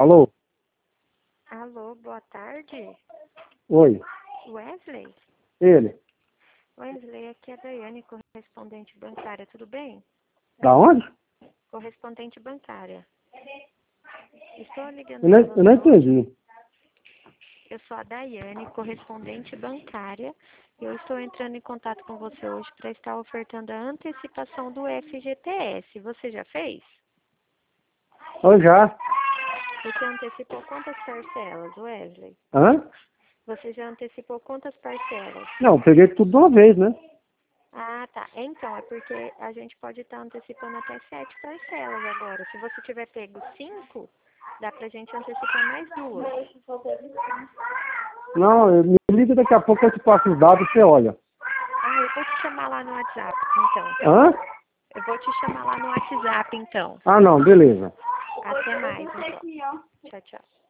Alô? Alô, boa tarde. Oi, Wesley? ele. Wesley, aqui é a Daiane, correspondente bancária, tudo bem? Da onde? Correspondente bancária. Estou ligando Eu não, para eu não você hoje. entendi. Eu sou a Daiane, correspondente bancária. E eu estou entrando em contato com você hoje para estar ofertando a antecipação do FGTS. Você já fez? Eu já. Você antecipou quantas parcelas, Wesley? Hã? Você já antecipou quantas parcelas? Não, eu peguei tudo de uma vez, né? Ah, tá. Então, é porque a gente pode estar antecipando até 7 parcelas agora. Se você tiver pego 5, dá pra gente antecipar mais 2. Não, me liga daqui a pouco, eu te passo os dados e você olha. Ah, eu vou te chamar lá no WhatsApp, então, tá Hã? bom? Eu vou te chamar lá no WhatsApp, então. Ah, não, beleza. Até mais, então. Tchau, tchau.